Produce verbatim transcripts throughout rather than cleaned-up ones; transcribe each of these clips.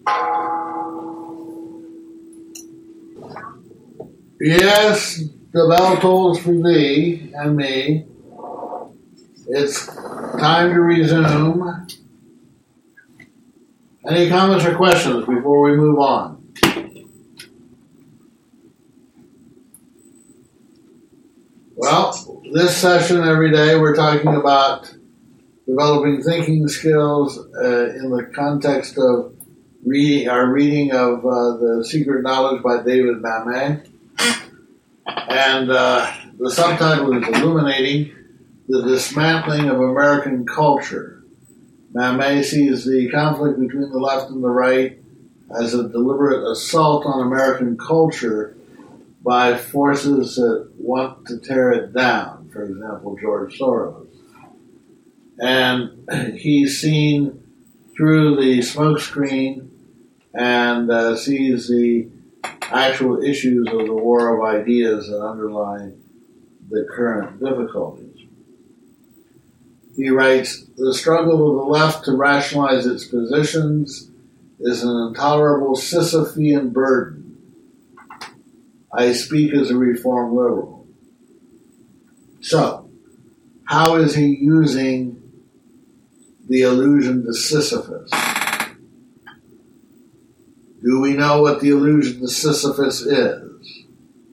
Yes, the bell tolls for thee and me. It's time to resume. Any comments or questions before we move on? Well, this session every day we're talking about developing thinking skills uh, in the context of reading our reading of uh, The Secret Knowledge by David Mamet. And uh, the subtitle is Illuminating the Dismantling of American Culture. Mamet sees the conflict between the left and the right as a deliberate assault on American culture by forces that want to tear it down, for example, George Soros. And he's seen through the smokescreen and uh, sees the actual issues of the war of ideas that underlie the current difficulties. He writes, the struggle of the left to rationalize its positions is an intolerable Sisyphean burden. I speak as a reformed liberal. So, how is he using the allusion to Sisyphus? Do we know what the allusion to Sisyphus is?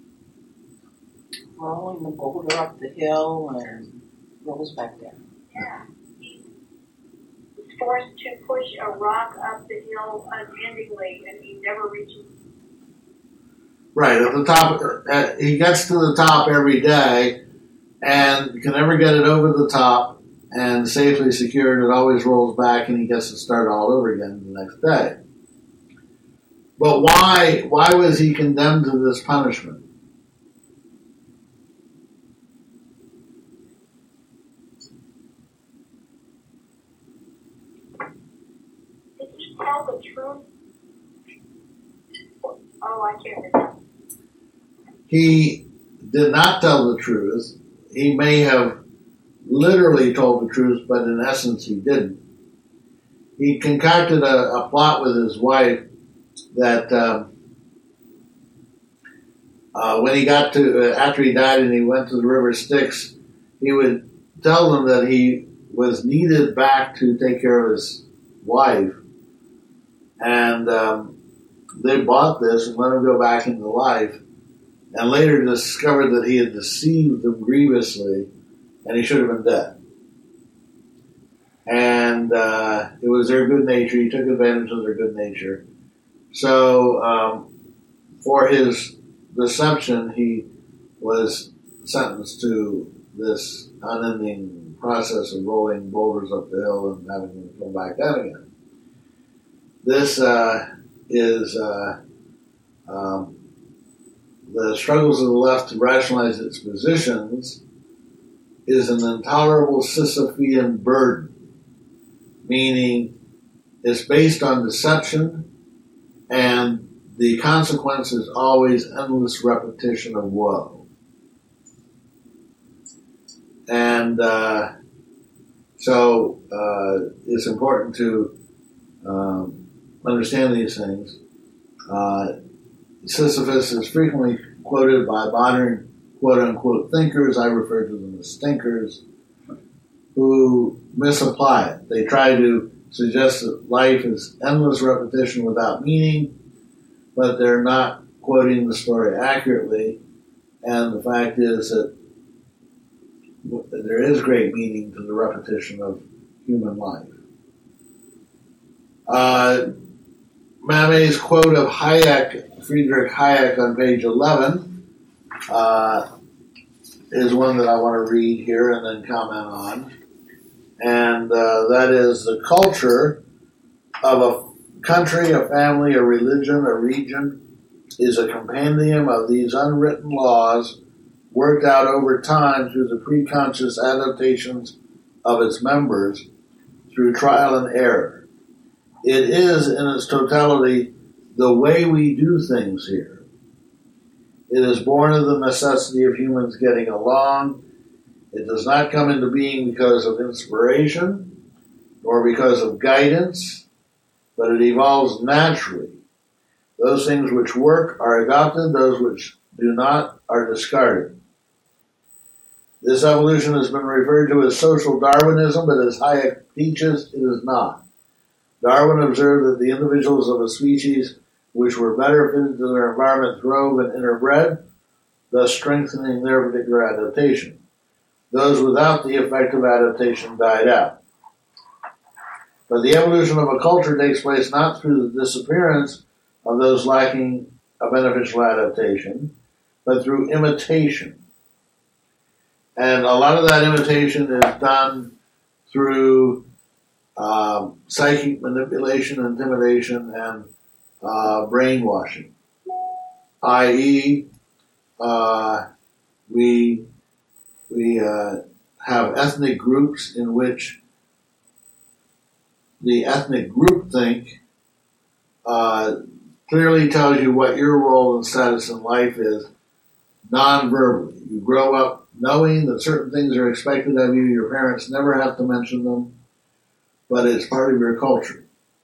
Rolling the boulder up the hill and rolls back down. Yeah. He's forced to push a rock up the hill unendingly, and he never reaches. Right, at the top, uh, he gets to the top every day and can never get it over the top and safely secured. It always rolls back and he gets to start all over again the next day. But why, why was he condemned to this punishment? Did he tell the truth? Oh, I can't remember. He did not tell the truth. He may have literally told the truth, but in essence he didn't. He concocted a, a plot with his wife that um, uh, when he got to, uh, after he died and he went to the River Styx, he would tell them that he was needed back to take care of his wife. And um, they bought this and let him go back into life, and later discovered that he had deceived them grievously and he should have been dead. And uh, it was their good nature. He took advantage of their good nature. So um, for his deception, he was sentenced to this unending process of rolling boulders up the hill and having them come back down again. This uh, is uh, um, the struggles of the left to rationalize its positions is an intolerable Sisyphean burden, meaning it's based on deception and the consequence is always endless repetition of woe. And uh, so uh, it's important to um, understand these things. Uh, Sisyphus is frequently quoted by modern quote-unquote thinkers. I refer to them as stinkers, who misapply it. They try to suggest that life is endless repetition without meaning, but they're not quoting the story accurately. And the fact is that there is great meaning to the repetition of human life. Uh, Mamet's quote of Hayek, Friedrich Hayek, on page eleven uh, is one that I want to read here and then comment on. And uh, that is, the culture of a country, a family, a religion, a region is a compendium of these unwritten laws worked out over time through the preconscious adaptations of its members through trial and error. It is, in its totality, the way we do things here. It is born of the necessity of humans getting along. It does not come into being because of inspiration, nor because of guidance. but it evolves naturally. Those things which work are adopted, those which do not are discarded. This evolution has been referred to as social Darwinism, but as Hayek teaches, it is not. Darwin observed that the individuals of a species which were better fitted to their environment throve and interbred, thus strengthening their particular adaptation. Those without the effect of adaptation died out. But the evolution of a culture takes place not through the disappearance of those lacking a beneficial adaptation, but through imitation. And a lot of that imitation is done through um, psychic manipulation, intimidation, and uh, brainwashing. that is, uh, we we uh, have ethnic groups in which the ethnic groupthink uh, clearly tells you what your role and status in life is non-verbally. You grow up knowing that certain things are expected of you. Your parents never have to mention them, but it's part of your culture.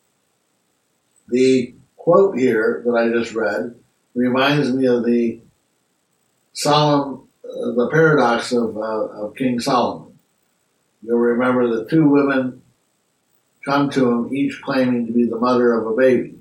The quote here that I just read reminds me of the solemn, uh, the paradox of, uh, of King Solomon. You'll remember that two women come to him, each claiming to be the mother of a baby.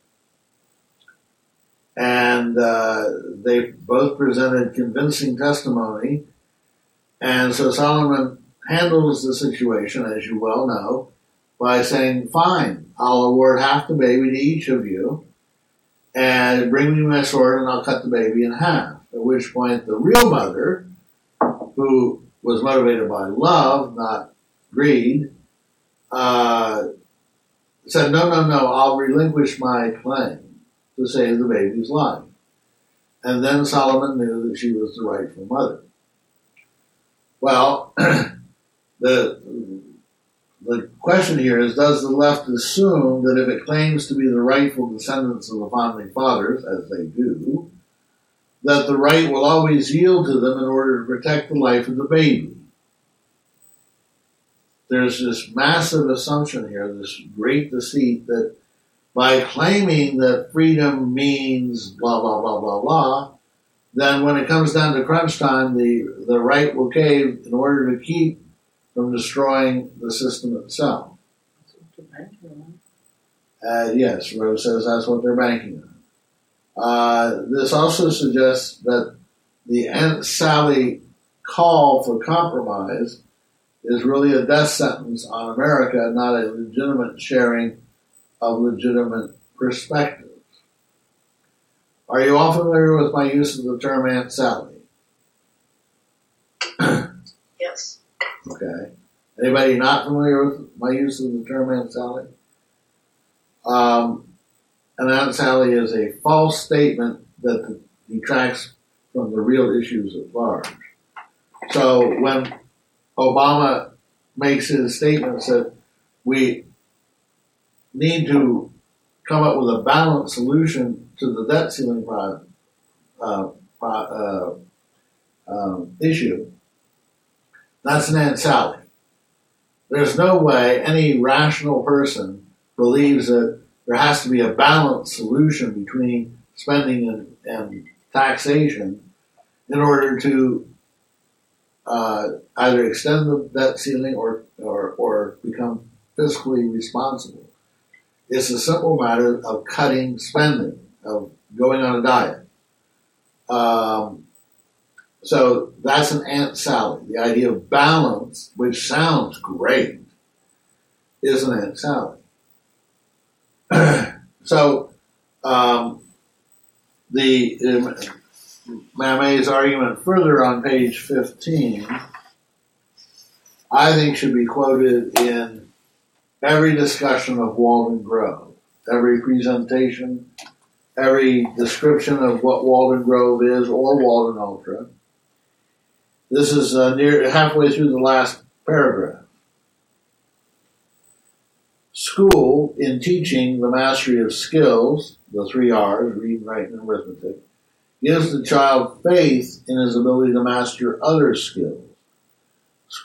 And uh, they both presented convincing testimony. And so Solomon handles the situation, as you well know, by saying, fine, I'll award half the baby to each of you, and bring me my sword and I'll cut the baby in half. At which point the real mother, who was motivated by love, not greed, uh, said, no, no, no, I'll relinquish my claim to save the baby's life. And then Solomon knew that she was the rightful mother. Well, the the question here is, does the left assume that if it claims to be the rightful descendants of the founding fathers, as they do, that the right will always yield to them in order to protect the life of the baby? There's this massive assumption here, this great deceit, that by claiming that freedom means blah, blah, blah, blah, blah, then when it comes down to crunch time, the, the right will cave in order to keep from destroying the system itself. That's what they're banking on. Uh, yes, Rose says that's what they're banking on. Uh, this also suggests that the Aunt Sally call for compromise is really a death sentence on America, not a legitimate sharing of legitimate perspectives. Are you all familiar with my use of the term Aunt Sally? Yes. Okay. Anybody not familiar with my use of the term Aunt Sally? Um, an Aunt Sally is a false statement that detracts from the real issues at large. So when Obama makes his statements that we need to come up with a balanced solution to the debt ceiling pro, uh, pro, uh, um, issue, that's an Aunt Sally. There's no way any rational person believes that there has to be a balanced solution between spending and, and taxation in order to uh, either extend the debt ceiling or, or, or become fiscally responsible. It's a simple matter of cutting spending, of going on a diet. Um, so that's an Aunt Sally. The idea of balance, which sounds great, is an Aunt Sally. so um, the um, Mamet's argument further on page fifteen, I think, should be quoted in every discussion of Walden Grove, every presentation, every description of what Walden Grove is or Walden Ultra. This is uh, near halfway through the last paragraph. School, in teaching the mastery of skills, the three R's, reading, writing, and arithmetic, gives the child faith in his ability to master other skills.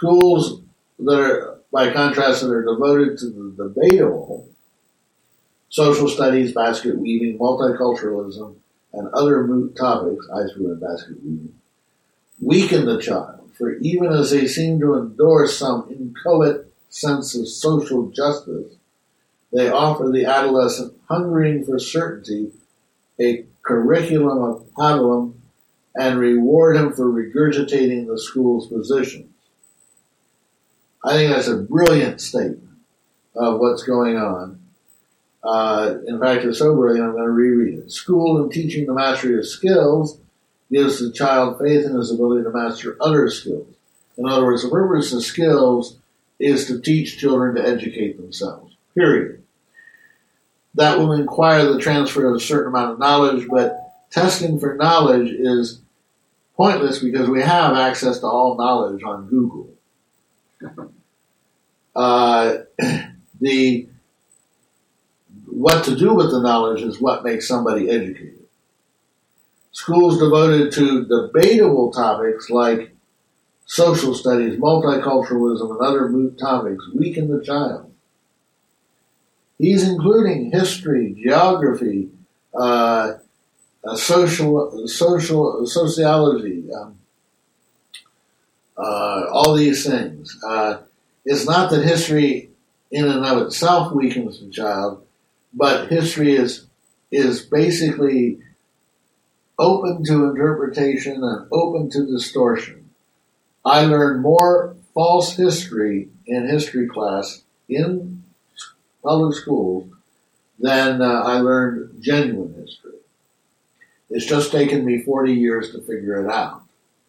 Schools that are, by contrast, that are devoted to the debatable social studies, basket weaving, multiculturalism, and other moot topics, I threw in basket weaving, weaken the child, for even as they seem to endorse some inchoate sense of social justice, they offer the adolescent hungering for certainty a curriculum of pablum and reward him for regurgitating the school's positions. I think that's a brilliant statement of what's going on. Uh, in fact, it's so brilliant, I'm going to reread it. School, in teaching the mastery of skills, gives the child faith in his ability to master other skills. In other words, the purpose of skills is to teach children to educate themselves, period. That will require the transfer of a certain amount of knowledge, but testing for knowledge is pointless because we have access to all knowledge on Google. Uh, the what to do with the knowledge is what makes somebody educated. Schools devoted to debatable topics like social studies, multiculturalism, and other moot topics weaken the child. These including history, geography, uh, uh, social, social, sociology, um, uh, all these things. Uh, it's not that history in and of itself weakens the child, but history is is basically open to interpretation and open to distortion. I learned more false history in history class in public schools than uh, I learned genuine history. It's just taken me forty years to figure it out.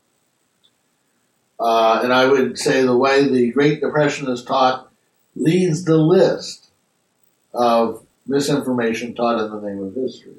Uh, and I would say the way the Great Depression is taught leads the list of misinformation taught in the name of history.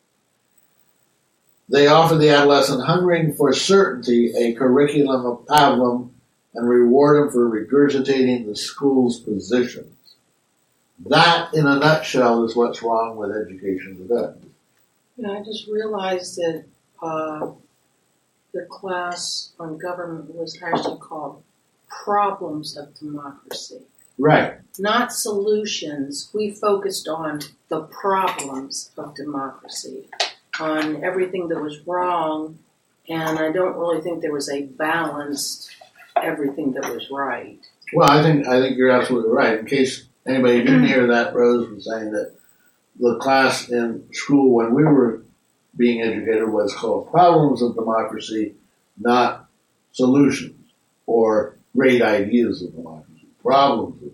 They offer the adolescent hungering for certainty a curriculum of pablum and reward him for regurgitating the school's positions. That, in a nutshell, is what's wrong with education today. Yeah, I just realized that uh, the class on government was actually called Problems of Democracy. Right. Not solutions. We focused on the problems of democracy, on everything that was wrong, and I don't really think there was a balanced everything that was right. Well, I think I think you're absolutely right. In case anybody didn't hear that, Rose was saying that the class in school when we were being educated was called Problems of Democracy, not Solutions or Great Ideas of Democracy. Problems of democracy.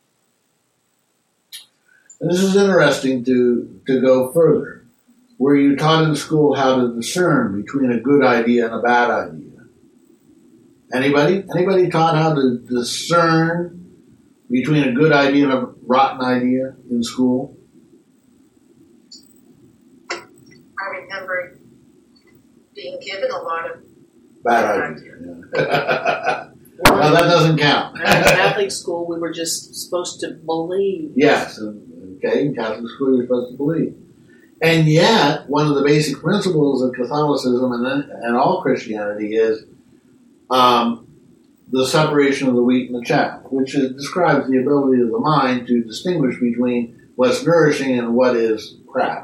And this is interesting to, to go further. Were you taught in school how to discern between a good idea and a bad idea? Anybody? Anybody taught how to discern between a good idea and a rotten idea in school? I remember being given a lot of Bad idea. Yeah. Well, that doesn't count. In Catholic school, we were just supposed to believe. Yes, and, okay, in Catholic school you're supposed to believe. And yet, one of the basic principles of Catholicism and, then, and all Christianity is um, the separation of the wheat and the chaff, which is, describes the ability of the mind to distinguish between what's nourishing and what is crap.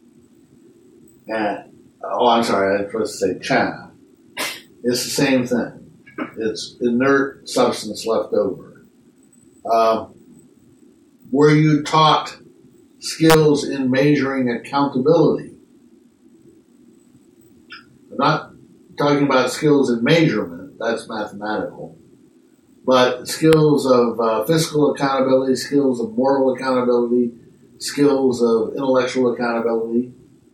And, oh, I'm sorry, I was supposed to say chaff. It's the same thing. It's inert substance left over. Uh, were you taught skills in measuring accountability? I'm not talking about skills in measurement, that's mathematical, but skills of uh, fiscal accountability, skills of moral accountability, skills of intellectual accountability.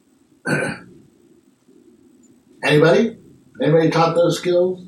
Anybody? Anybody taught those skills?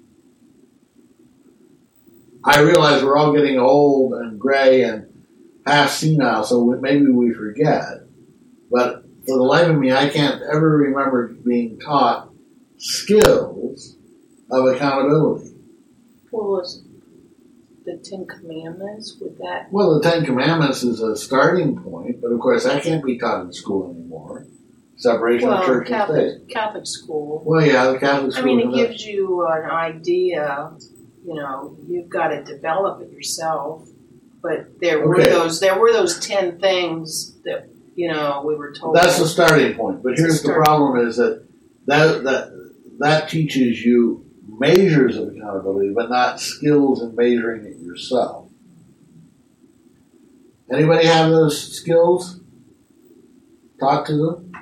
I realize we're all getting old and gray and half senile, so maybe we forget. But for the life of me, I can't ever remember being taught skills of accountability. What was the Ten Commandments? With that? Well, the Ten Commandments is a starting point, but of course that can't be taught in school anymore. Separation well, of church Catholic, and state. Catholic school. Well, yeah, the Catholic school. I mean, it gives you an idea. You know, you've got to develop it yourself. But there were Okay. those. There were those ten things that you know, we were told. That's the starting point. But It's a here's the starting problem: is that that that that teaches you measures of accountability, but not skills in measuring it yourself. Anybody have those skills? Talk to them.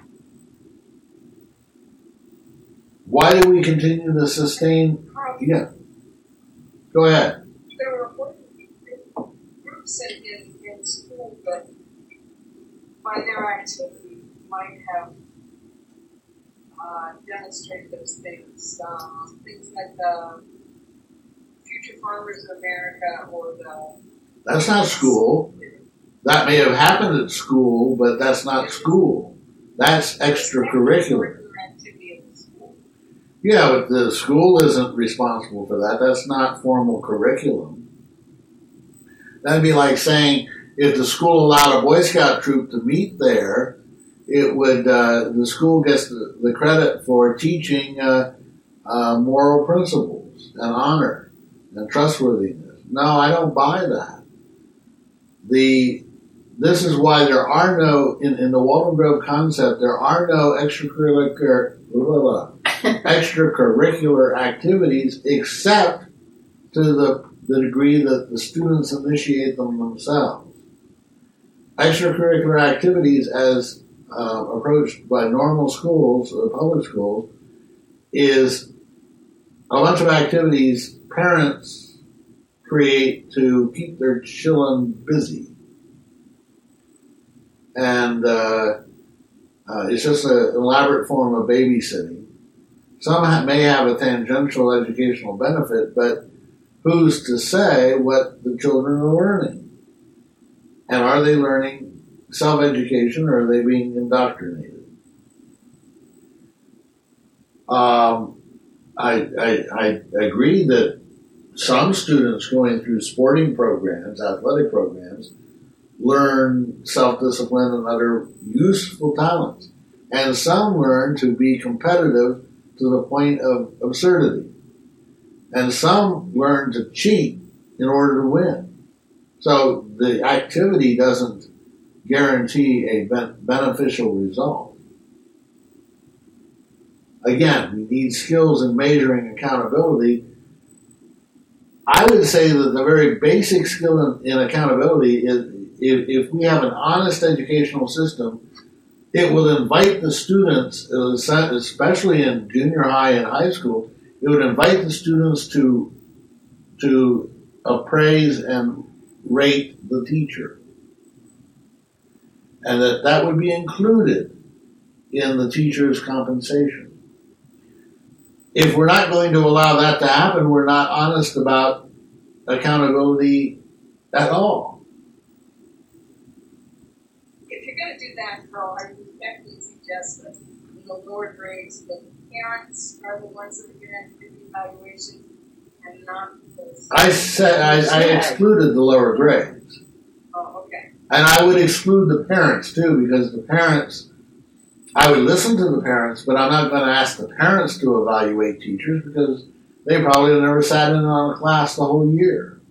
Why do we continue to sustain? Yeah. Go ahead. There were groups in, in, in school that, by their activity, might have uh, demonstrated those things. Um, things like the Future Farmers of America or the. That's not school. That may have happened at school, but that's not school. That's extracurricular. Activity in the school. Yeah, but the school isn't responsible for that. That's not formal curriculum. That'd be like saying if the school allowed a Boy Scout troop to meet there, it would uh, the school gets the, the credit for teaching uh, uh, moral principles and honor and trustworthiness. No, I don't buy that. The This is why there are no, in, in the Walden Grove concept, there are no extracurricular, blah, blah, blah, extracurricular activities except to the, the degree that the students initiate them themselves. Extracurricular activities as uh, approached by normal schools or public schools is a bunch of activities parents create to keep their children busy. And uh, uh, it's just an elaborate form of babysitting. Some ha- may have a tangential educational benefit, but who's to say what the children are learning? And are they learning self-education or are they being indoctrinated? Um, I, I, I agree that some students going through sporting programs, athletic programs, learn self-discipline and other useful talents. And some learn to be competitive to the point of absurdity. And some learn to cheat in order to win. So the activity doesn't guarantee a ben- beneficial result. Again, we need skills in measuring accountability. I would say that the very basic skill in, in accountability is If, if we have an honest educational system, it will invite the students, especially in junior high and high school, it would invite the students to to appraise and rate the teacher. And that that would be included in the teacher's compensation. If we're not going to allow that to happen, we're not honest about accountability at all. If you're going to do that, Carl, I would definitely suggest that in the lower grades, the parents are the ones that are going to do the evaluation and not the. I said I, I excluded the lower grades. Oh, okay. And I would exclude the parents too, because the parents, I would listen to the parents, but I'm not going to ask the parents to evaluate teachers because they probably have never sat in on a class the whole year.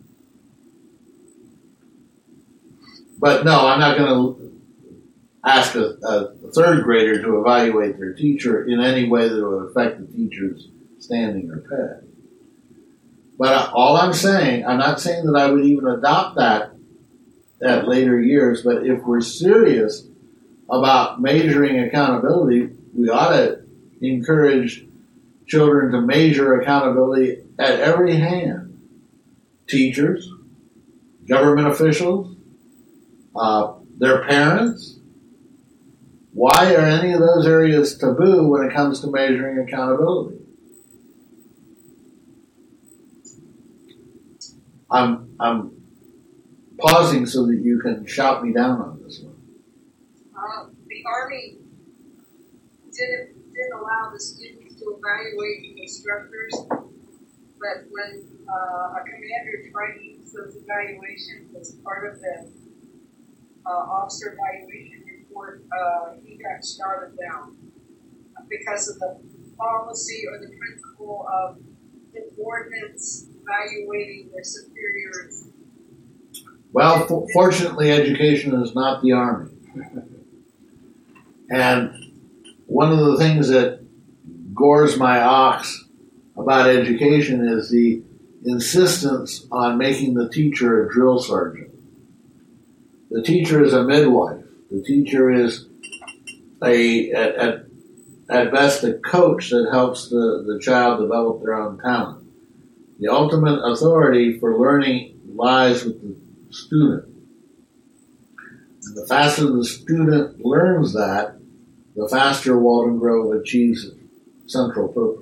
But no, I'm not going to ask a, a third grader to evaluate their teacher in any way that would affect the teacher's standing or pay. But all I'm saying, I'm not saying that I would even adopt that at later years, but if we're serious about measuring accountability, we ought to encourage children to measure accountability at every hand. Teachers, government officials, uh, their parents. Why are any of those areas taboo when it comes to measuring accountability? I'm I'm pausing so that you can shout me down on this one. Uh, the Army didn't didn't allow the students to evaluate the instructors, but when uh, a commander tried to use those evaluations as part of the uh, officer evaluation report, uh, he got shouted down because of the policy or the principle of subordinates evaluating their superiors. Well, f- fortunately, education is not the Army. And one of the things that gores my ox about education is the insistence on making the teacher a drill sergeant. The teacher is a midwife. The teacher is a at, at, at best a coach that helps the, the child develop their own talent. The ultimate authority for learning lies with the student. And the faster the student learns that, the faster Walden Grove achieves its central purpose.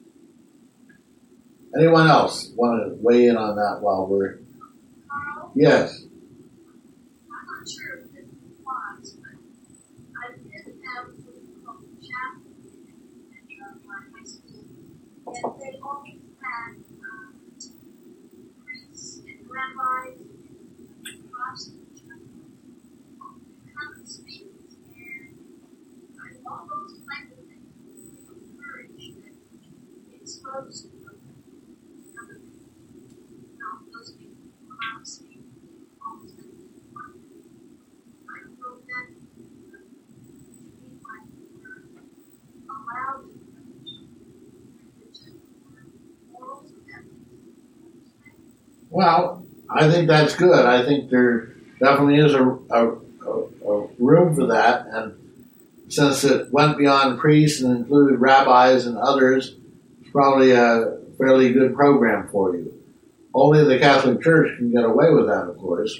Anyone else want to weigh in on that while we're... Carl, Yes. I'm not sure if it applies, but I did have something called chaplain at uh, my high school, and they always had um, priests and rabbis and pastors come and speak, and I all those kinds of things we encourage and expose other people. Now, those people come out and speak all the time. I don't know if that means like you're allowed to morals or ethics. Well, I think that's good. I think there definitely is a, a, a, a room for that. And since it went beyond priests and included rabbis and others, it's probably a fairly good program for you. Only the Catholic Church can get away with that, of course.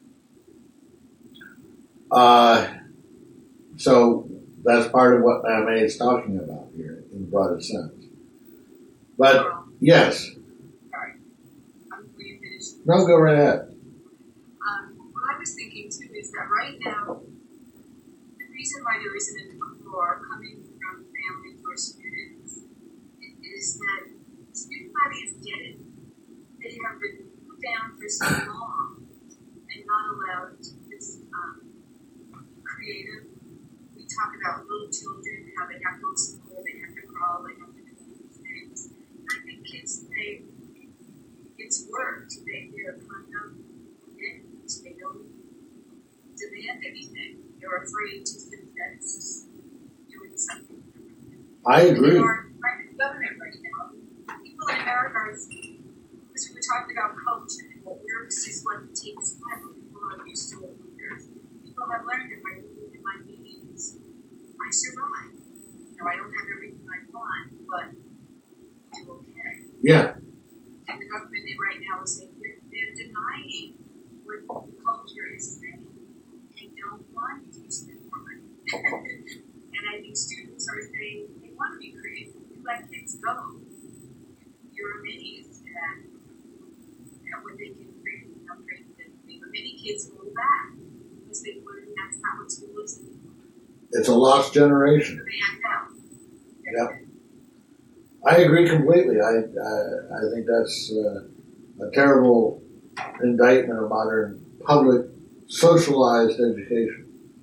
Uh, so that's part of what Ma'am A is talking about here in the broadest sense. But, yes. Sorry, I'm before you finish. No, go right ahead. Um, what I was thinking too is that right now, the reason why there isn't an uproar coming from families or students is that student body is dead. They have been put down for so long and not allowed to be um, creative. We talk about little children, how they have to go to school, they have to crawl, they have to do these things. And I think kids, they, it's worked. They, they're kind of dead. They don't demand anything. They're afraid to confess doing something. I agree. In our private government right now, people in America are, because we were talking about culture and what works is what takes time. People are used to what works. People have learned that by living in my meetings, I survive. You know, I don't have everything I want, but I do okay. Yeah. And the government right now is saying they're, they're denying what the culture is saying. They don't want to spend more money. And I think students are saying they want to be creative. You let kids go. You're amazed at, at what they can create. How creative they can be. But many kids go back because they learn that's not what school is anymore. It's a lost generation. So they act out. Yep. I agree completely. I I, I think that's uh, a terrible indictment of modern public socialized education.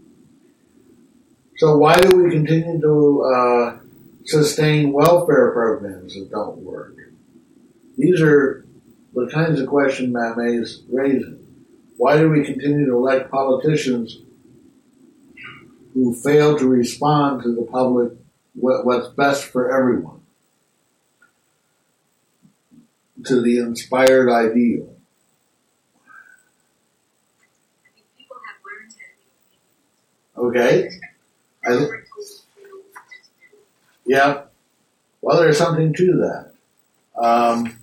So why do we continue to uh, sustain welfare programs that don't work? These are the kinds of questions Ma'am A is raising. Why do we continue to elect politicians who fail to respond to the public what, what's best for everyone? To the inspired ideal. I think people have learned how to be Okay? I, never told you what to do. yeah. Well, there's something to that. Um,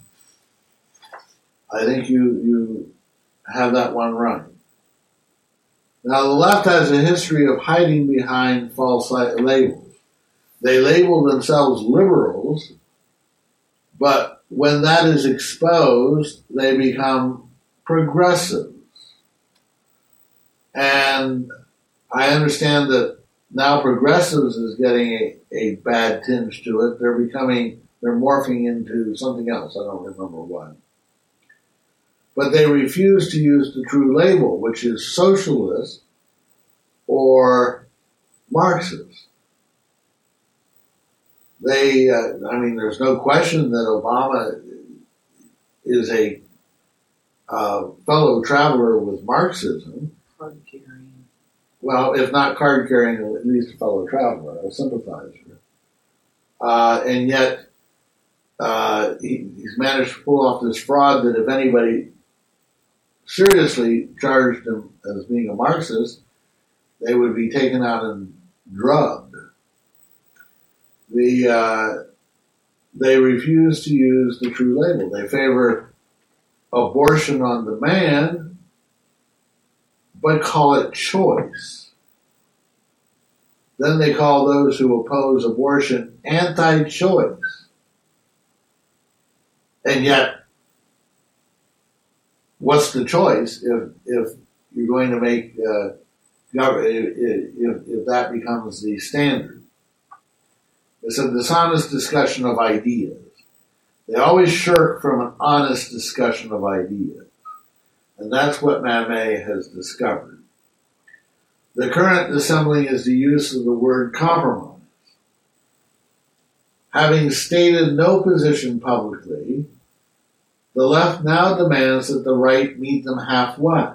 I think you you have that one right. Now, the left has a history of hiding behind false labels. They label themselves liberals, but when that is exposed, they become progressives. And I understand that now progressives is getting a, a bad tinge to it. They're becoming, they're morphing into something else. I don't remember what. But they refuse to use the true label, which is socialist or Marxist. They, uh, I mean, there's no question that Obama is a uh, fellow traveler with Marxism. Card carrying. What? well, if not card carrying, at least a fellow traveler, a sympathizer. Uh, and yet, uh, he, he's managed to pull off this fraud that if anybody seriously charged him as being a Marxist, they would be taken out and drugged. The uh, they refuse to use the true label. They favor abortion on demand, but call it choice. Then they call those who oppose abortion anti-choice. And yet, what's the choice if if you're going to make uh, if, if that becomes the standard? It's a dishonest discussion of ideas. They always shirk from an honest discussion of ideas. And that's what Mamet has discovered. The current dissembling is the use of the word compromise. Having stated no position publicly, the left now demands that the right meet them halfway.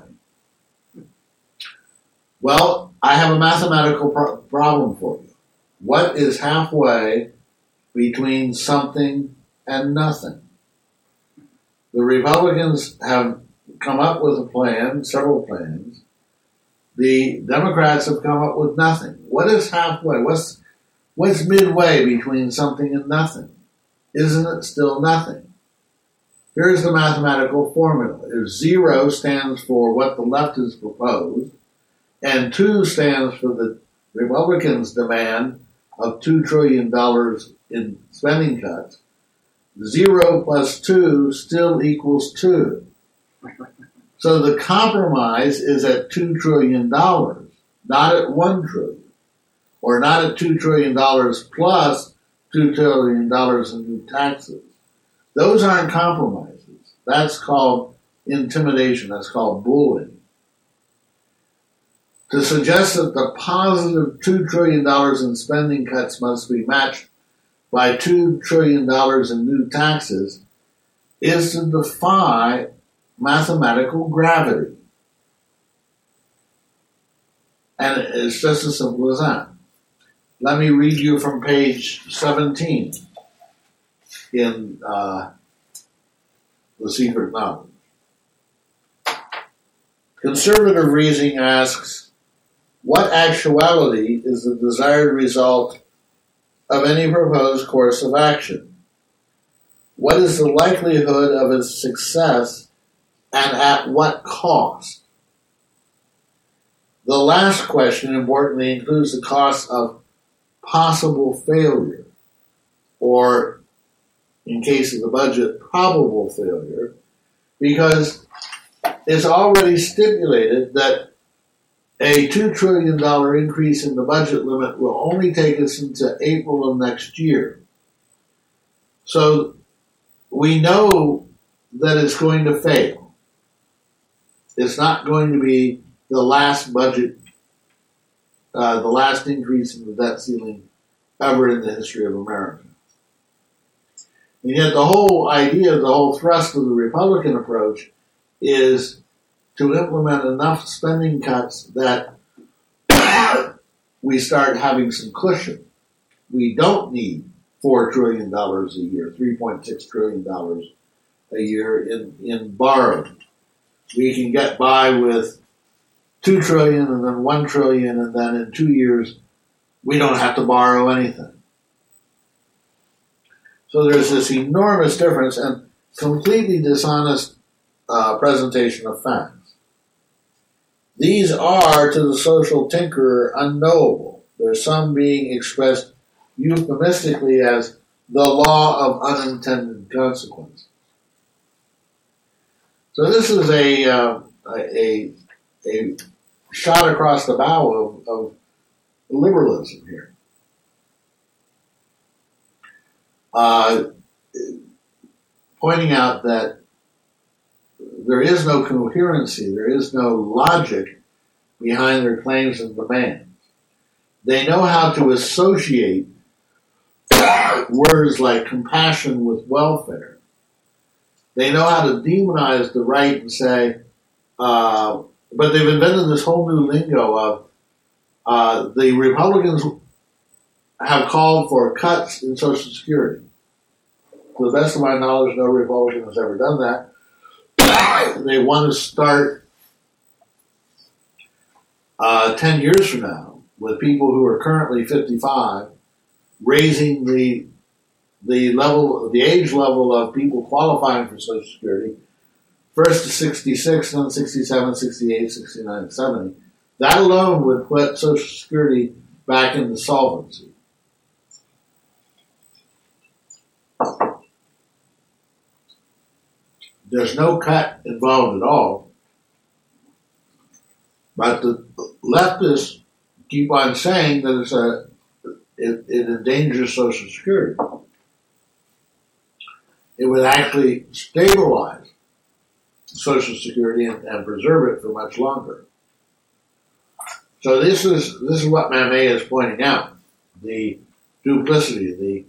Well, I have a mathematical pro- problem for you. What is halfway between something and nothing? The Republicans have come up with a plan, several plans. The Democrats have come up with nothing. What is halfway? What's what's midway between something and nothing? Isn't it still nothing? Here's the mathematical formula. If zero stands for what the left has proposed, and two stands for the Republicans' demand of two trillion dollars in spending cuts, zero plus two still equals two. So the compromise is at two trillion dollars, not at one trillion dollars, or not at two trillion dollars plus two trillion dollars in new taxes. Those aren't compromises. That's called intimidation. That's called bullying. To suggest that the positive two trillion dollars in spending cuts must be matched by two trillion dollars in new taxes is to defy mathematical gravity. And it's just as simple as that. Let me read you from page seventeen in uh, The Secret Knowledge. Conservative reasoning asks, what actuality is the desired result of any proposed course of action? What is the likelihood of its success, and at what cost? The last question, importantly, includes the cost of possible failure, or, in case of the budget, probable failure, because it's already stipulated that a two trillion dollars increase in the budget limit will only take us into April of next year. So we know that it's going to fail. It's not going to be the last budget, uh, the last increase in the debt ceiling ever in the history of America. And yet the whole idea, the whole thrust of the Republican approach is to implement enough spending cuts that we start having some cushion. We don't need four trillion dollars a year, three point six trillion dollars a year in, in borrowing. We can get by with two trillion dollars and then one trillion dollars, and then in two years, we don't have to borrow anything. So there's this enormous difference and completely dishonest uh, presentation of facts. These are, to the social tinkerer, unknowable. There's some being expressed euphemistically as the law of unintended consequences. So this is a uh, a, a shot across the bow of, of liberalism here. Uh, pointing out that there is no coherency, there is no logic behind their claims and demands. They know how to associate words like compassion with welfare. They know how to demonize the right and say, uh, but they've invented this whole new lingo of Uh, the Republicans have called for cuts in Social Security. To the best of my knowledge, no Republican has ever done that. They want to start uh, ten years from now with people who are currently fifty-five, raising the the level, the age level of people qualifying for Social Security, first to sixty-six, then sixty-seven, sixty-eight, sixty-nine, seventy. That alone would put Social Security back into solvency. There's no cut involved at all. But the leftists keep on saying that it's a, it, it endangers Social Security. It would actually stabilize Social Security and, and preserve it for much longer. So this is this is what Mamey is pointing out: the duplicity. The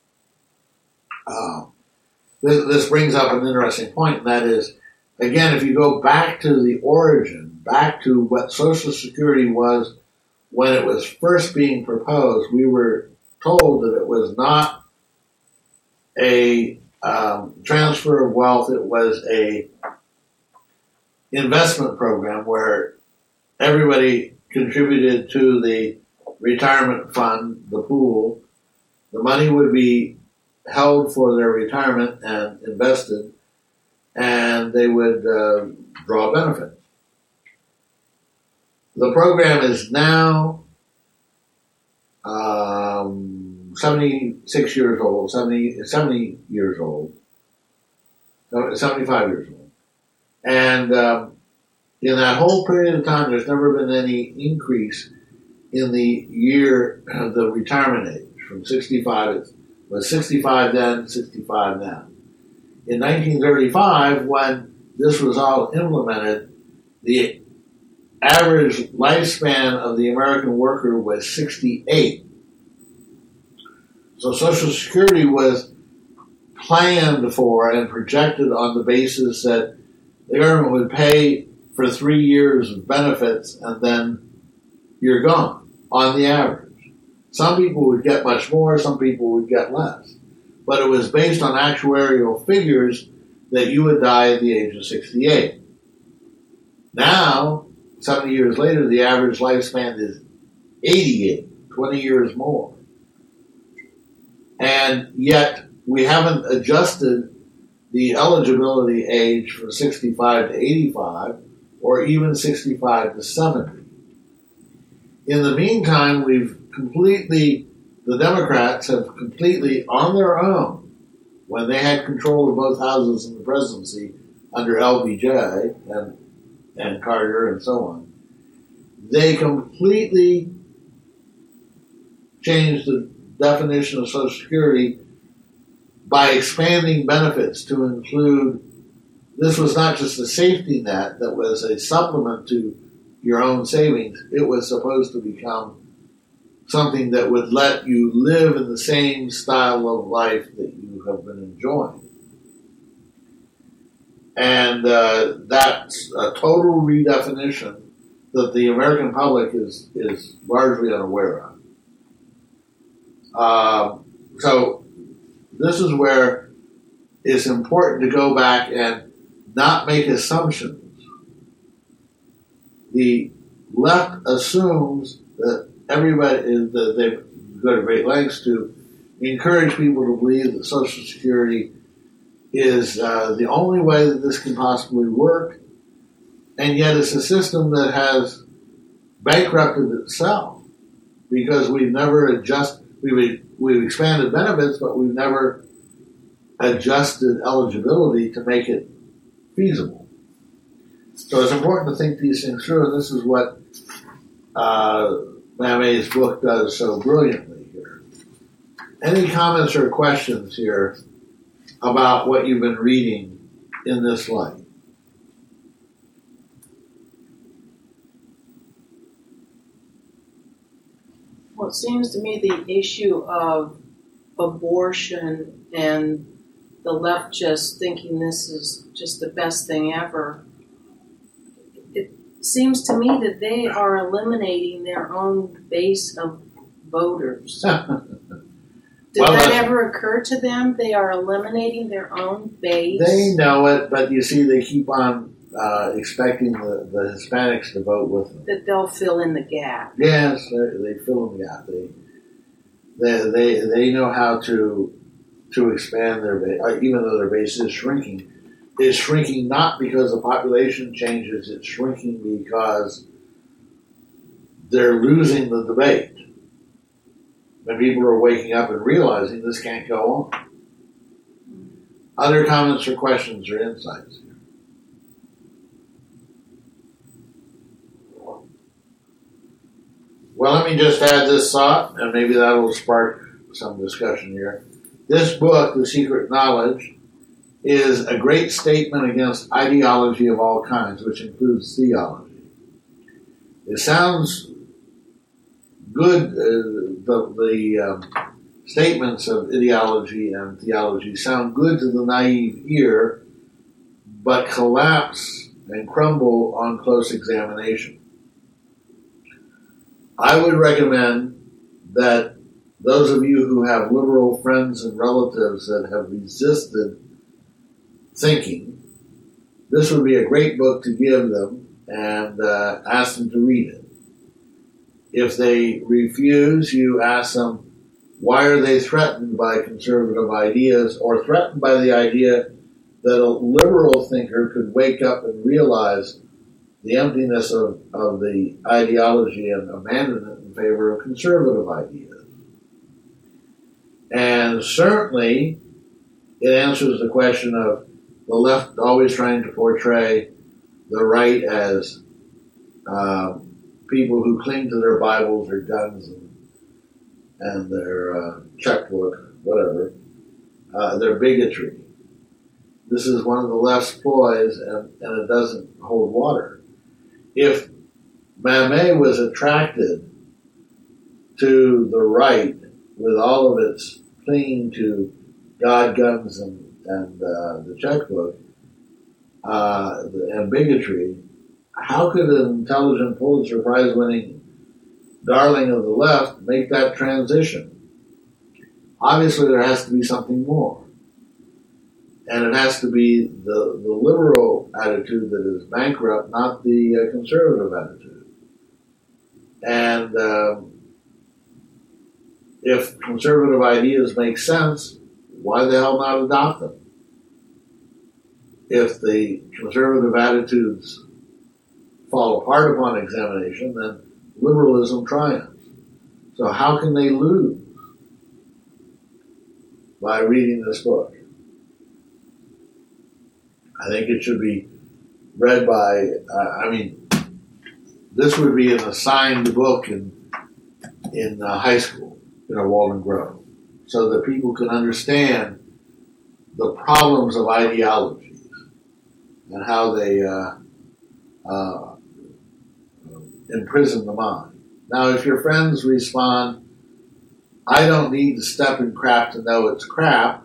uh, this, this brings up an interesting point, and that is, again, if you go back to the origin, back to what Social Security was when it was first being proposed, we were told that it was not a um, transfer of wealth; it was a investment program where everybody contributed to the retirement fund, the pool. The money would be held for their retirement and invested, and they would uh, draw benefits. The program is now um, seventy-six years old, seventy, seventy years old, seventy-five years old. And um, in that whole period of time, there's never been any increase in the year of the retirement age from sixty-five. It was sixty-five then, sixty-five now. In nineteen thirty-five, when this was all implemented, the average lifespan of the American worker was sixty-eight. So Social Security was planned for and projected on the basis that the government would pay for three years of benefits and then you're gone, on the average. Some people would get much more, some people would get less. But it was based on actuarial figures that you would die at the age of sixty-eight. Now, seventy years later, the average lifespan is eighty-eight, twenty years more. And yet, we haven't adjusted the eligibility age from sixty-five to eighty-five, or even sixty-five to seventy. In the meantime, we've completely, the Democrats have completely, on their own, when they had control of both houses in the presidency under L B J and, and Carter and so on, they completely changed the definition of Social Security by expanding benefits to include, this was not just a safety net that was a supplement to your own savings. It was supposed to become something that would let you live in the same style of life that you have been enjoying. And uh, that's a total redefinition that the American public is, is largely unaware of. Uh, so this is where it's important to go back and not make assumptions. The left assumes that everybody is, that they go to great lengths to encourage people to believe that Social Security is uh, the only way that this can possibly work, and yet it's a system that has bankrupted itself because we've never adjusted. We've, we've expanded benefits, but we've never adjusted eligibility to make it feasible. So it's important to think these things through, and this is what uh, Mamey's book does so brilliantly here. Any comments or questions here about what you've been reading in this light? Well, it seems to me the issue of abortion and the left just thinking this is just the best thing ever, it, seems to me that they are eliminating their own base of voters. Did Well, that that's- ever occur to them? They are eliminating their own base. They know it, but you see, they keep on uh, expecting the, the Hispanics to vote with them. that they'll fill in the gap. Yes, they, they fill in the gap. They, they, they, they know how to to expand their base, even though their base is shrinking. It's shrinking not because the population changes, it's shrinking because they're losing the debate. When people are waking up and realizing this can't go on. Other comments or questions or insights? Well, let me just add this thought, and maybe that will spark some discussion here. This book, The Secret Knowledge, is a great statement against ideology of all kinds, which includes theology. It sounds good, uh, the, the um, statements of ideology and theology sound good to the naive ear, but collapse and crumble on close examination. I would recommend that those of you who have liberal friends and relatives that have resisted thinking, this would be a great book to give them and uh, ask them to read it. If they refuse, you ask them, why are they threatened by conservative ideas or threatened by the idea that a liberal thinker could wake up and realize the emptiness of, of the ideology and abandon it in favor of conservative ideas? And certainly, it answers the question of the left always trying to portray the right as uh, people who cling to their Bibles or guns and, and their uh, checkbook, whatever, uh, their bigotry. This is one of the left's ploys, and, and it doesn't hold water. If Mamet was attracted to the right with all of its clinging to God, guns, and, and uh, the checkbook, uh, and bigotry, how could an intelligent Pulitzer Prize-winning darling of the left make that transition? Obviously, there has to be something more. And it has to be the, the liberal attitude that is bankrupt, not the uh, conservative attitude. And um, if conservative ideas make sense, why the hell not adopt them? If the conservative attitudes fall apart upon examination, then liberalism triumphs. So how can they lose by reading this book? I think it should be read by, uh, I mean, this would be an assigned book in in uh, high school, you know, Walden Grove, so that people can understand the problems of ideologies and how they uh, uh, imprison the mind. Now, if your friends respond, I don't need to step in crap to know it's crap,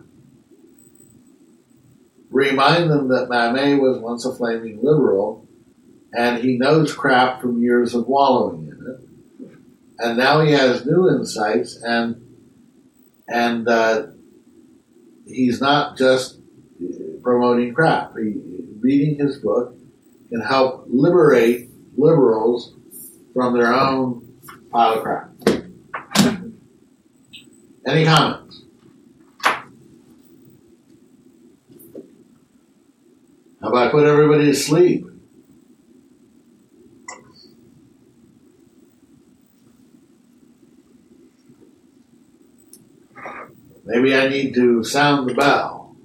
remind them that Mamet was once a flaming liberal, and he knows crap from years of wallowing in it. And now he has new insights, and and uh, he's not just promoting crap. He, reading his book can help liberate liberals from their own pile of crap. Any comments? How about I put everybody to sleep? Maybe I need to sound the bell.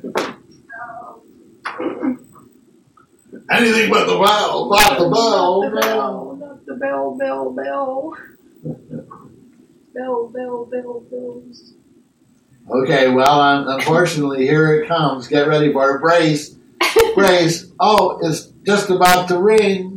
Anything but the bell, not the bell. Not the bell, not the bell, bell, bell. Bell, bell, bell, bells. Okay, well, un- unfortunately, here it comes. Get ready for it. Brace. Brace. Oh, it's just about to ring.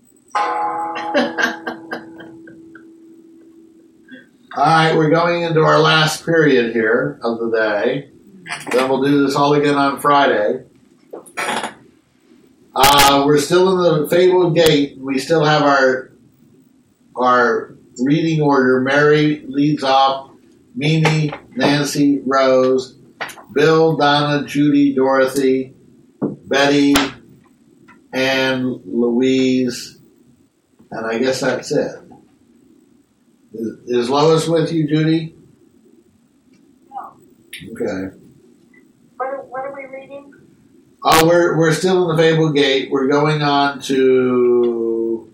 All right, we're going into our last period here of the day. Then we'll do this all again on Friday. Uh, we're still in the fabled gate. We still have our our reading order. Mary leads off. Mimi, Nancy, Rose, Bill, Donna, Judy, Dorothy, Betty, Anne, Louise, and I guess that's it. Is, is Lois with you, Judy? No. Okay. What are, what are we reading? Oh, we're we're still in the Fable Gate. We're going on to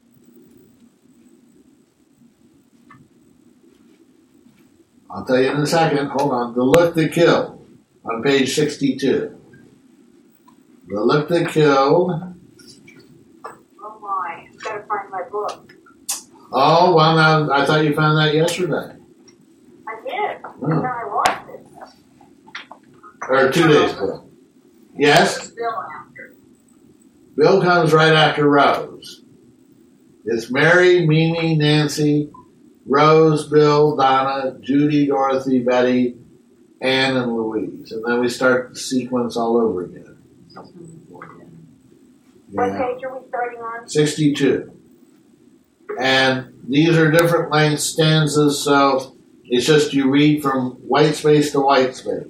I'll tell you in a second. Hold on. The Look That Killed on page sixty-two. The Look That Killed. Oh my, I've got to find my book. Oh, well, now, I thought you found that yesterday. I did. Oh. And then I lost it. Or two days ago. Yes? Bill after. Bill comes right after Rose. It's Mary, Mimi, Nancy, Rose, Bill, Donna, Judy, Dorothy, Betty, Anne, and Louise. And then we start the sequence all over again. What Yeah. page are we starting on? sixty-two. And these are different length stanzas, so it's just you read from white space to white space.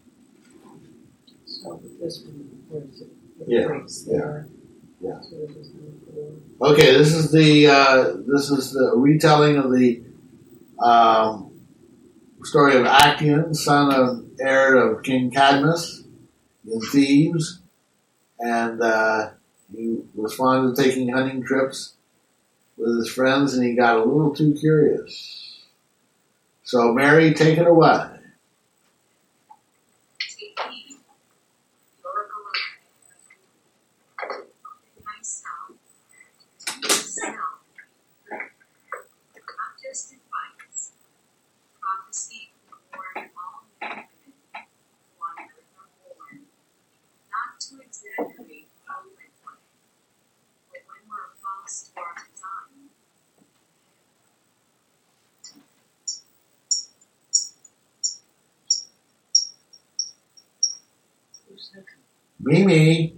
So this one, where's it? It Yeah, breaks yeah, there. yeah. So it is number Okay, this is the uh, this is the retelling of the um, story of Actaeon, son of heir of King Cadmus in Thebes, and uh, he was fond of taking hunting trips with his friends, and he got a little too curious. So, Mary, take it away. Take heed, oracle of myself, to yourself, not just advice, prophecy for all women, wonder or born, not to exaggerate publicly, but when we're false to our design. Who's that? Mimi.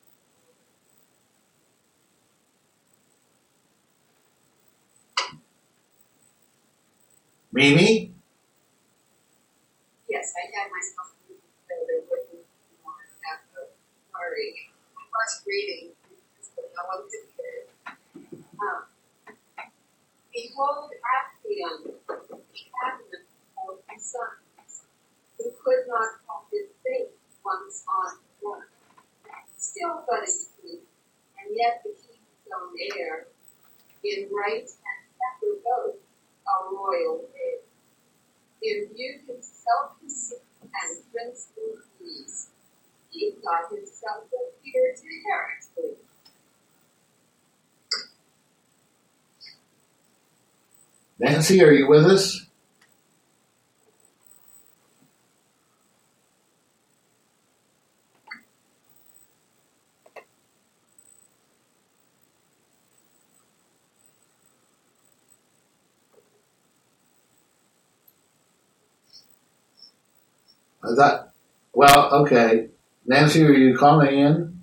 Mimi? Yes, I had myself so there wouldn't be more after. Sorry. I was reading, so no one could hear it. Um, Behold, Actaeon, the cabinet of his sons, who could not hold his faith once on the throne, still but in truth, and yet the king's own heir, in right and scepter both, a royal heir. Imbued himself conceit and princely ease, he thought himself appeared inherently. Nancy, are you with us? I thought, well, okay. Nancy, are you calling in?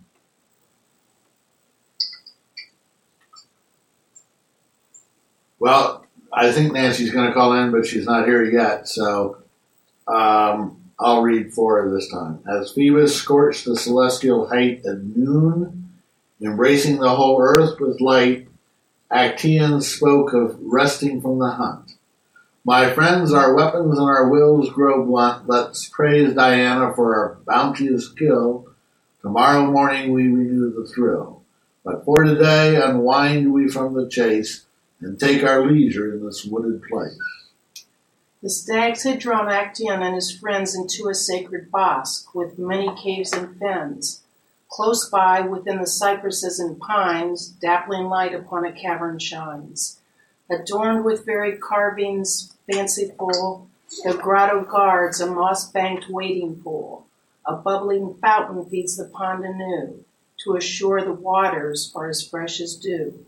Well, I think Nancy's going to call in, but she's not here yet, so um, I'll read for her this time. As Phoebus scorched the celestial height at noon, embracing the whole earth with light, Actaeon spoke of resting from the hunt. My friends, our weapons and our wills grow blunt. Let's praise Diana for our bounteous kill. Tomorrow morning we renew the thrill. But for today, unwind we from the chase and take our leisure in this wooded place. The stags had drawn Actaeon and his friends into a sacred bosque with many caves and fens. Close by, within the cypresses and pines, dappling light upon a cavern shines. Adorned with varied carvings, fanciful, the grotto guards a moss-banked wading pool. A bubbling fountain feeds the pond anew, to assure the waters are as fresh as dew.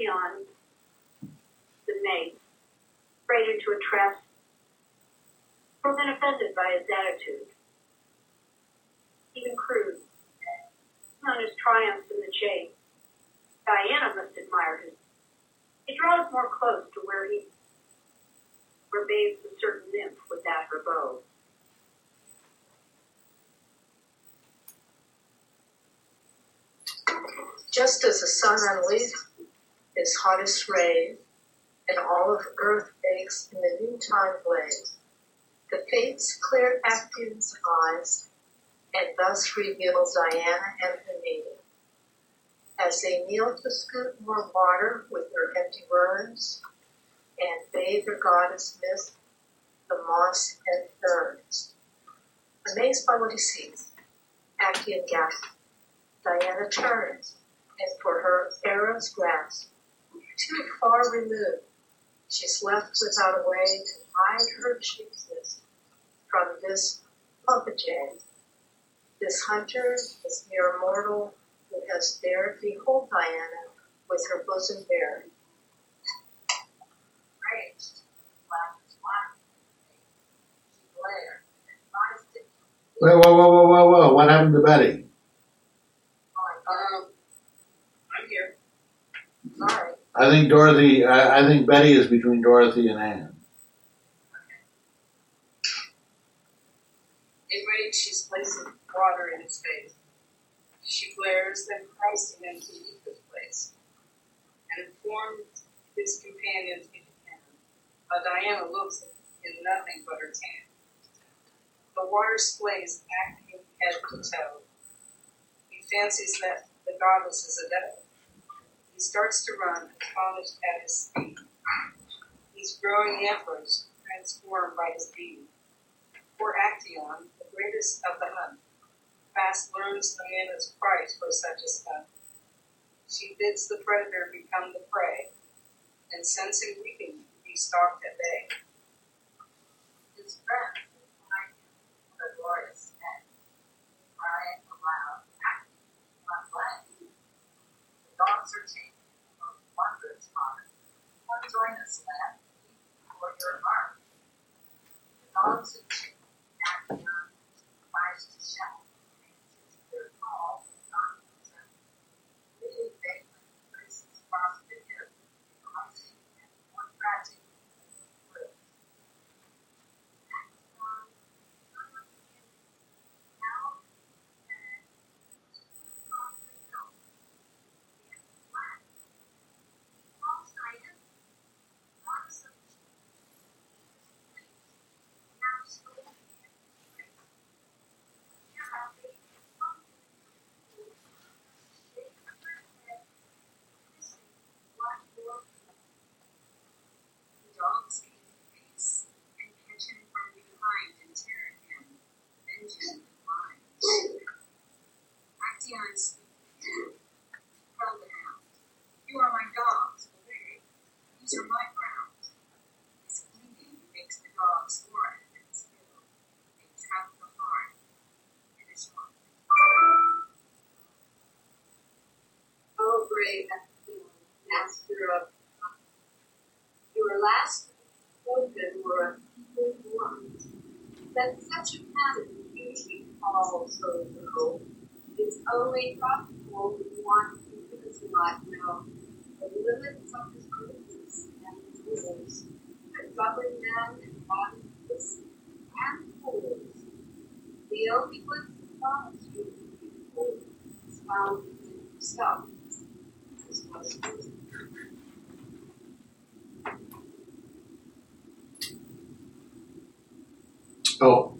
Actaeon, the mate, straight into a trap, had been offended by his attitude. Even crude. On his triumphs in the chase, Diana must admire him. He draws more close to where he where bathes a certain nymph without her bow. Just as the sun unleashed his hottest ray, and all of earth bakes in the noontime blaze, the fates clear Actaeon's eyes, and thus reveals Diana and her maiden. As they kneel to scoop more water with their empty words, and bathe their goddess midst the moss and ferns. Amazed by what he sees, Actaeon gasps. Diana turns, and for her arrow's grasp, too far removed, she's left without a way to hide her cheapness from this pumpajay. This hunter, this mere mortal, who has dared behold Diana with her bosom bare. Raged, laughed his wife. She glared and advised it. Whoa, whoa, whoa, whoa, whoa, whoa. What happened to Betty? Um, I'm here. Sorry. I think Dorothy, I, I think Betty is between Dorothy and Anne. Enraged, she's placing water in his face. She glares, then cries to him to leave this place, and informs his companions in him. But Diana looks in nothing but her tan. The water splays Actaeon head to toe. He fancies that the goddess is a devil. He starts to run, astonished at his speed. He's growing amplish, transformed by his deed. Poor Actaeon, the greatest of the hunt, fast learns Amanda's price for such a stunt. She bids the predator become the prey, and sends him weeping to be stalked at bay. His friend will find him a glorious head, crying aloud, acting on land. The dogs are taken from wondrous heart. Come join us, lad, for your heart. The dogs are taken, Actaeon tries to shout, answers their call, not contempt. Leading vagrant places across the hill, rising and more tragic than the world. Actaeon, now and across the hill, the black. He calls Diana, not so cheap. Now slowly and straight. Here are they, shake her head, kissing black wolf. The dogs see his face and catch him from behind and tear at him, vengeance in mind. Actaeon speaks. Tell the hound, you are my dogs, obey. These are my grounds. His bleeding makes the dogs more at his skill. They trap the heart. It is wrong. Oh, brave Actaeon, master of your last women were a people ones. That such a pattern usually falls so low. It's only profitable when one who does not know the limits of his goodness and his rules that govern men and bodies and fools. The only one who promised you to be fool is found within himself, as was his. Oh.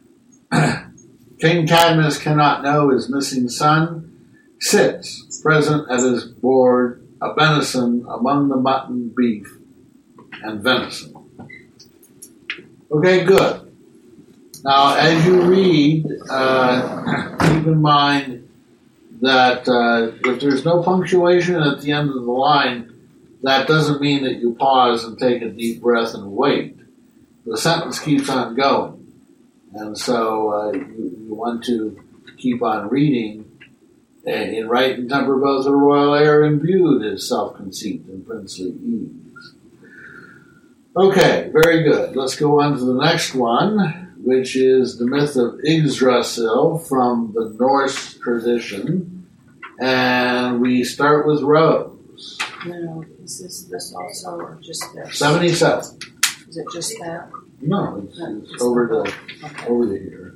King Cadmus cannot know his missing son, sits present at his board, a venison among the mutton, beef, and venison. Okay, good. Now, as you read, uh, keep in mind that uh, if there's no punctuation at the end of the line, that doesn't mean that you pause and take a deep breath and wait. The sentence keeps on going. And so uh, you, you want to keep on reading And in right and temper both the royal air imbued his self-conceit and princely ease. Okay, very good. Let's go on to the next one, which is the myth of Yggdrasil from the Norse tradition. And we start with Rose. No, is this this also or just this? seventy-seven. Is it just that? No, it's, No, it's it's over not. the Okay. over the here.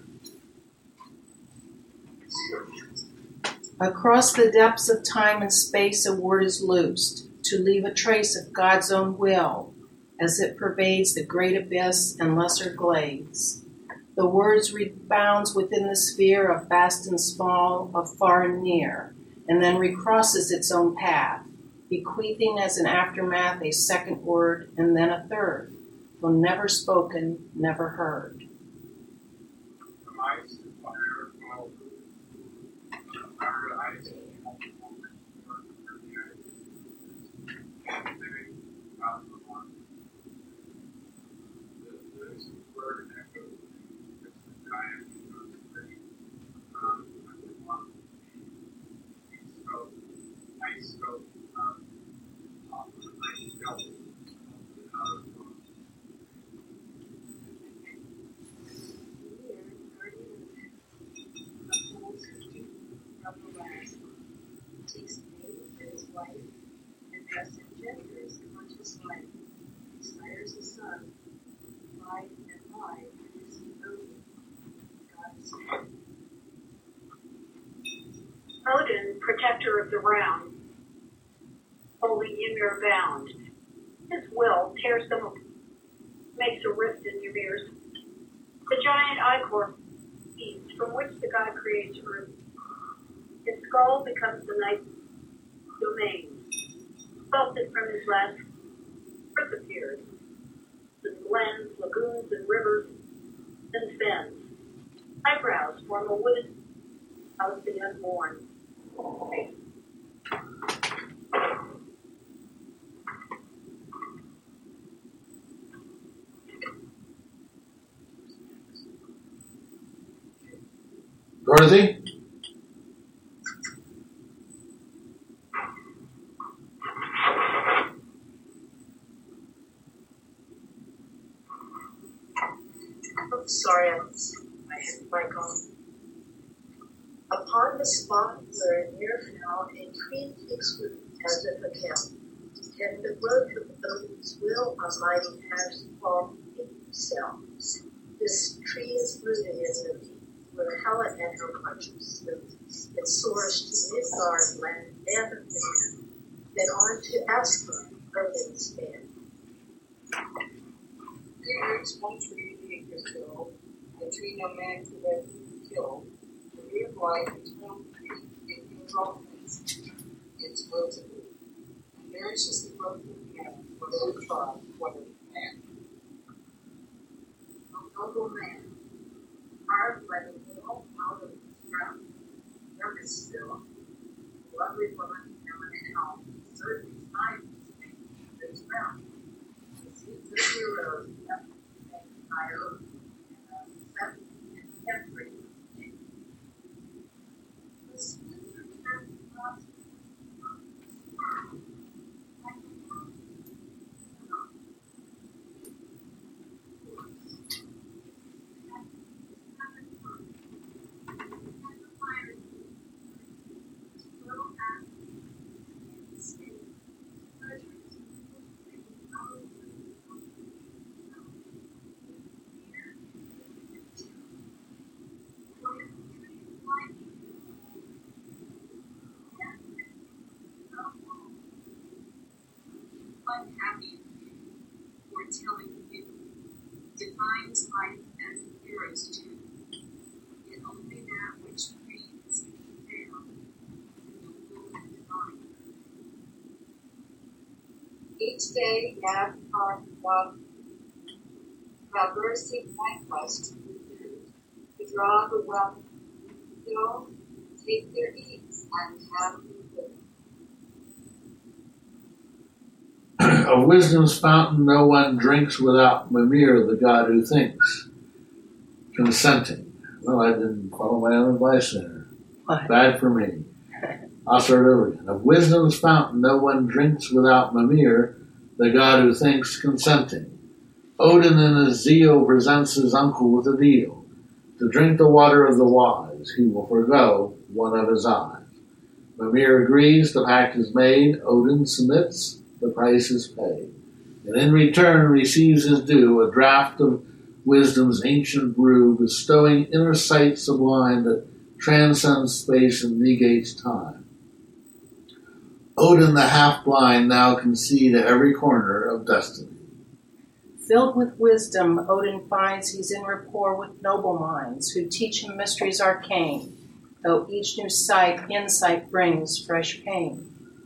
Across the depths of time and space a word is loosed, to leave a trace of God's own will, as it pervades the great abyss and lesser glades. The word rebounds within the sphere of vast and small, of far and near, and then recrosses its own path, bequeathing as an aftermath a second word and then a third, though never spoken, never heard. Odin, protector of the realm, holding Ymir bound. His will tears them apart, makes a rift in Ymir's. The giant Icor feeds from which the god creates earth. His skull becomes the night's domain. Salted from his last earth appears. The glens, lagoons, and rivers, and fens. Eyebrows form a wooded house of the unborn. Dorothy? Oh, sorry, I, was, I had the mic on. Upon the spot where Ymir fell, a tree takes root as if a count. And the growth of Odin's will a mighty has called himself. This tree is rooted in the deep, where Hela and her clutches live. It soars to Midgard land and of man, then on to Asgard, Odin's man. There is one tree the Yggdrasil, a tree no man could ever kill. The tree of life is one tree, it heals all things. Its will to be. And nourishes the growth of man, whatever tribe, whatever man. A noble man, carved by the wall out of his ground. Young is still, a lovely woman, Helen and home, certainly signs of his realm. The seeds of heroes left by Odin, and a seventh and tenth grade. The seeds of heroes lost unhappy for telling you defines life as the heroes do, yet only that which breathes fail in the will of divine. Each day, Nav are traversing my quest to draw the wealth, go, take their ease, and have them good. Of wisdom's fountain no one drinks without Mimir, the god who thinks, consenting. Well, I didn't follow my own advice there. What? Bad for me. I'll start over again. Of wisdom's fountain no one drinks without Mimir, the god who thinks consenting. Odin in his zeal presents his uncle with a deal. To drink the water of the wise, he will forego one of his eyes. Mimir agrees, the pact is made. Odin submits, the price is paid. And in return receives his due, a draught of wisdom's ancient brew, bestowing inner sight sublime that transcends space and negates time. Odin the half-blind now can see to every corner of destiny. Filled with wisdom, Odin finds he's in rapport with noble minds who teach him mysteries arcane, though each new sight, insight brings fresh pain.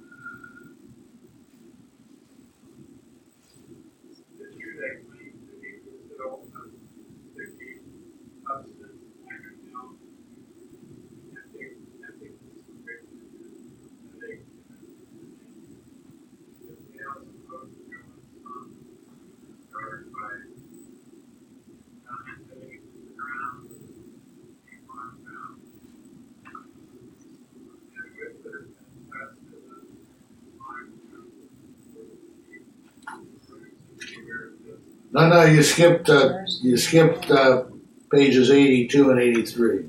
No, no, you skipped. Uh, you skipped uh, pages eighty-two and eighty-three.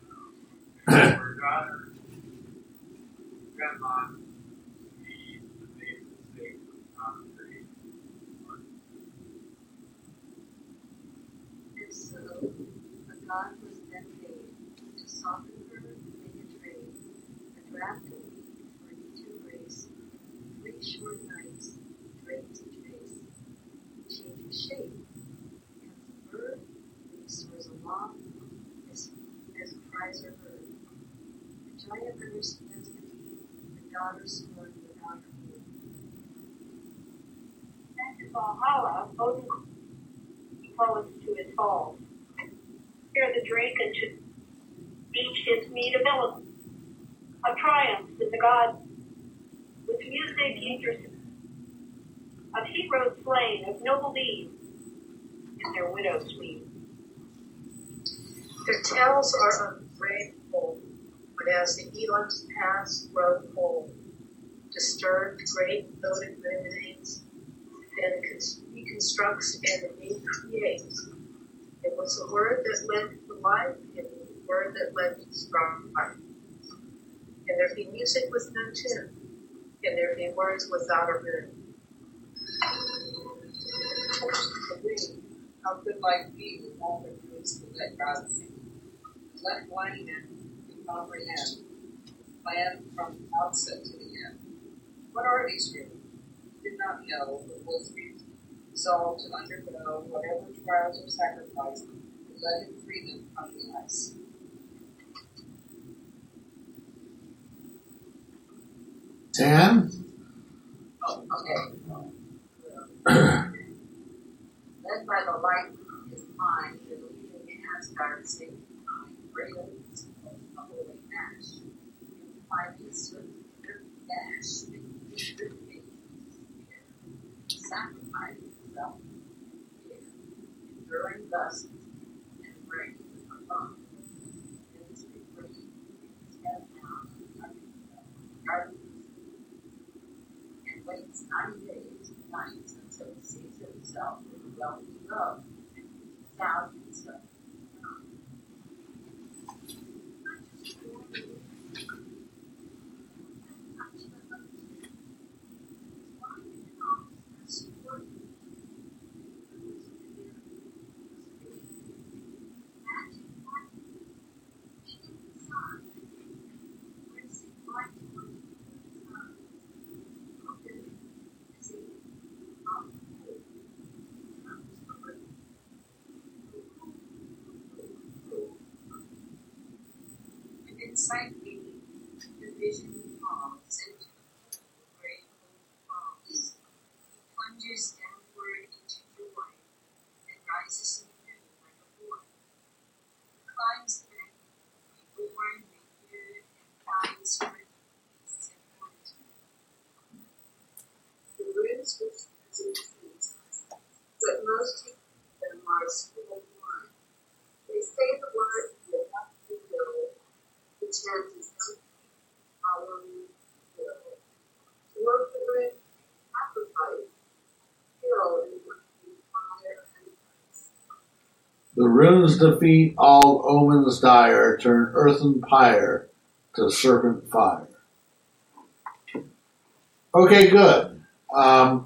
Back to Valhalla, Odin calls to his halls. Here the drink and to reach his mead of eloquence, of triumph that the god with music interested, of heroes slain, of noble deeds, and their widows sweet. Their tales are ungrateful, but as the eons pass, grow cold. Disturbed, great Odin remains, then reconstructs and recreates. It was a word that led to life, and a word that led to strife. Can there be music with no tune? Can there be words without a rhythm? How could life be with all the truths to let God see? Let blindness be comprehend. Plan from outset to the end. What are these truths? Did not know, but was resolved to undergo whatever trials or sacrifice that let him free them from the ice. Tan? Oh, okay. Led by the light of his mind, the leading Asgard saved time, rails of the holy ash. Finding swift dash, sacrificing himself here, enduring dust and rain alone. In his retreat, his head down, garden, and waits ninety days and nights until he sees himself with well beloved and found himself. Insight meaning, the vision falls into the great falls. He plunges downward into joy and rises anew like a boy. He climbs the bank, reborn, renewed, and finds for peace and fortitude. The runes which possess but most of them are still blind. They say the word without the will, which ends in something following The runes defeat all omens dire, turn earthen pyre to serpent fire. Okay, good. Um,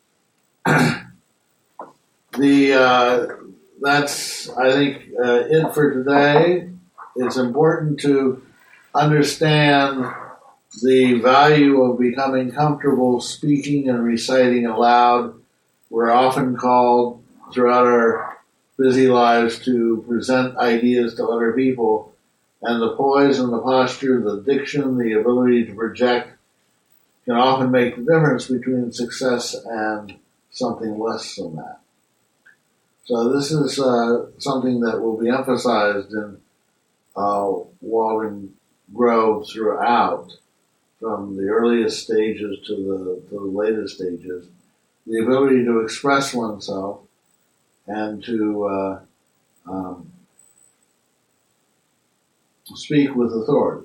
the uh, that's I think uh, it for today. It's important to understand the value of becoming comfortable speaking and reciting aloud. We're often called throughout our busy lives to present ideas to other people, and the poise and the posture, the diction, the ability to project can often make the difference between success and something less than that. So this is uh, something that will be emphasized in uh, Walden Grove throughout, from the earliest stages to the, to the latest stages. The ability to express oneself and to uh, um, speak with authority.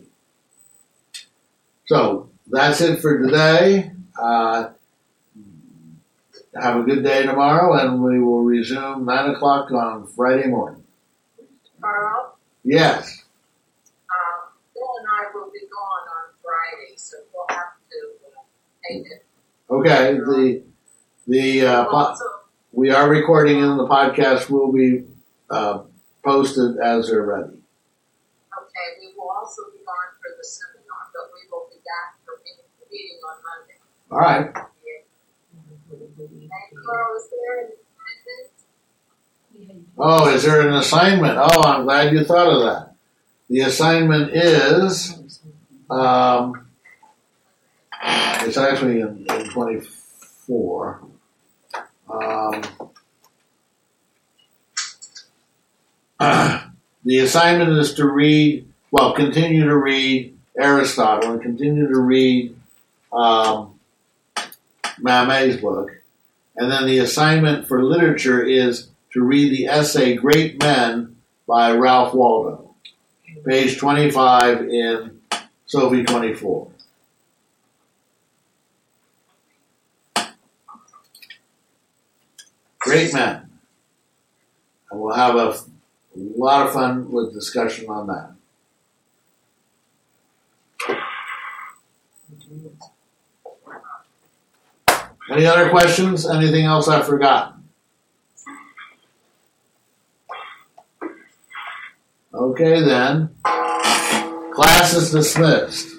So that's it for today. Uh, have a good day tomorrow, and we will resume nine o'clock on Friday morning. Carl, Yes. um, Bill and I will be gone on Friday, so we'll have to uh, take it. Okay. The the uh, po- Also, we are recording, and the podcast will be uh, posted as they're ready. okay, we will also be gone for the seminar, but we will be back for the meeting on Monday. All right. And Carl, is there an assignment? Oh, is there an assignment? Oh, I'm glad you thought of that. The assignment is, um, it's actually in, in twenty-four. Um, the assignment is to read, well, continue to read Aristotle and continue to read um, Mamet's book. And then the assignment for literature is to read the essay Great Men by Ralph Waldo, page twenty-five in Sophie twenty-four. Great Men. And we'll have a, a lot of fun with discussion on that. Any other questions? Anything else I've forgotten? Okay then. Class is dismissed.